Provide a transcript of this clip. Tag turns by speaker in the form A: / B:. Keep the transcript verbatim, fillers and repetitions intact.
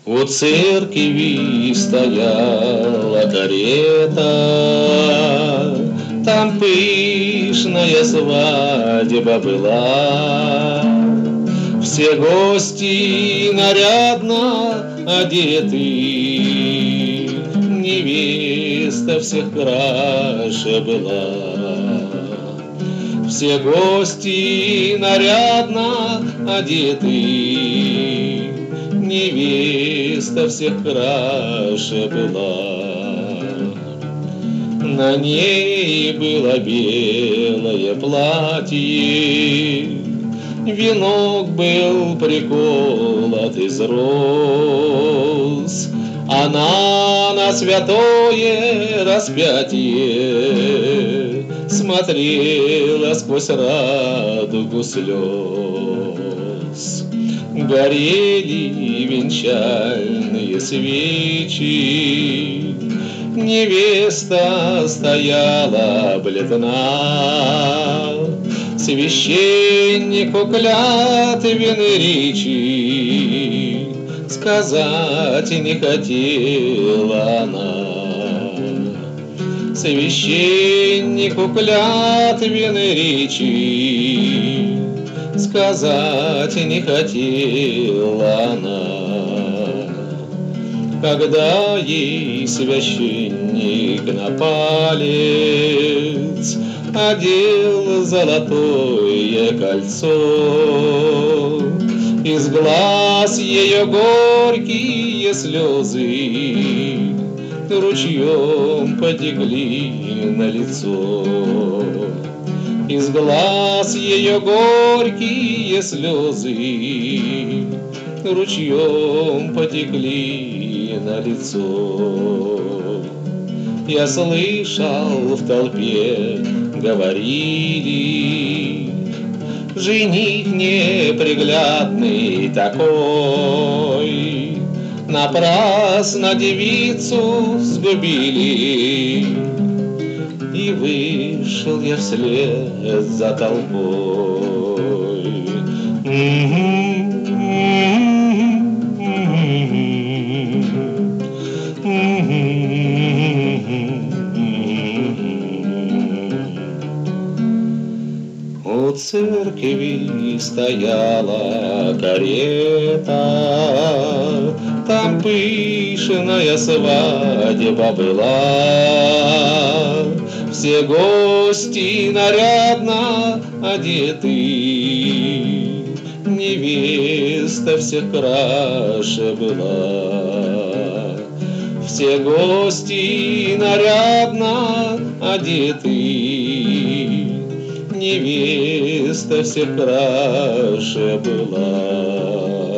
A: У церкви стояла карета, там пышная свадьба была. Все гости нарядно одеты, невеста всех краше была. Все гости нарядно одеты, невеста всех краше была. На ней было белое платье, венок был приколот из роз. Она на святое распятие смотрела сквозь радугу слез. Горели венчальные свечи, невеста стояла бледна. Священнику клятвенной речи сказать не хотела она. Священнику клятвенной речи сказать не хотела она. Когда ей священник на палец одел золотое кольцо, из глаз ее горькие слезы ручьем потекли на лицо. Из глаз ее горькие слезы ручьем потекли на лицо. Я слышал, в толпе говорили: жених неприглядный такой, напрасно девицу сгубили. И вышел я вслед за толпой. У церкви стояла карета, там пышная свадьба была. Все гости нарядно одеты, невеста всех краше была. Все гости нарядно одеты, невеста всех краше была.